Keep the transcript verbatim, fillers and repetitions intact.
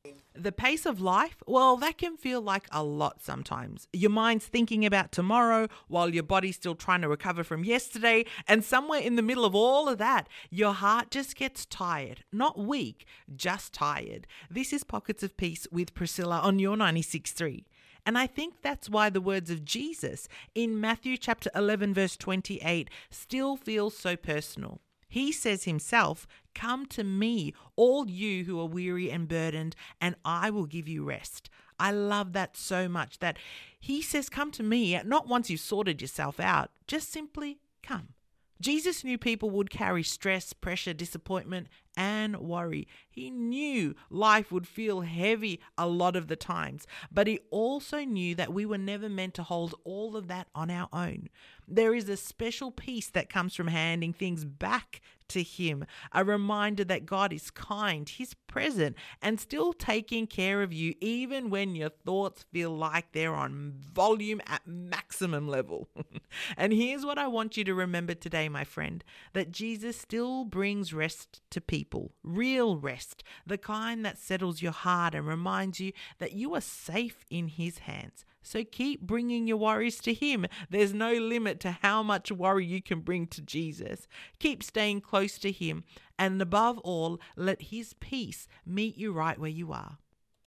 The pace of life, well, that can feel like a lot sometimes. Your mind's thinking about tomorrow while your body's still trying to recover from yesterday. And somewhere in the middle of all of that, your heart just gets tired. Not weak, just tired. This is Pockets of Peace with Priscilla on your ninety-six point three. And I think that's why the words of Jesus in Matthew chapter eleven, verse twenty-eight still feel so personal. He says himself, "Come to me, all you who are weary and burdened, and I will give you rest." I love that so much that he says, come to me, not once you've sorted yourself out, just simply come. Jesus knew people would carry stress, pressure, disappointment, and worry. He knew life would feel heavy a lot of the times, but he also knew that we were never meant to hold all of that on our own. There is a special peace that comes from handing things back to him, a reminder that God is kind, he's present, and still taking care of you even when your thoughts feel like they're on volume at maximum level. And here's what I want you to remember today, my friend, that Jesus still brings rest to people, real rest, the kind that settles your heart and reminds you that you are safe in his hands. So keep bringing your worries to him. There's no limit to how much worry you can bring to Jesus. Keep staying close to him. And above all, let his peace meet you right where you are.